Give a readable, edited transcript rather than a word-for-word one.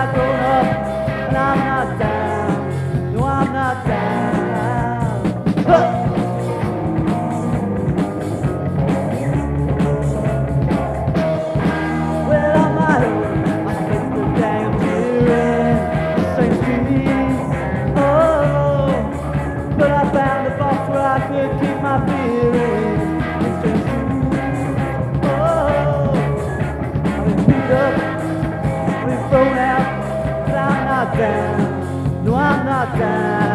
I've grown up, and I'm not down. No, I'm not down. Huh. Well, on my own, I spent the damn year in the same street. Oh, but I found a box where I could keep my feelings. Thrown out, but I'm not down. No, I'm not down.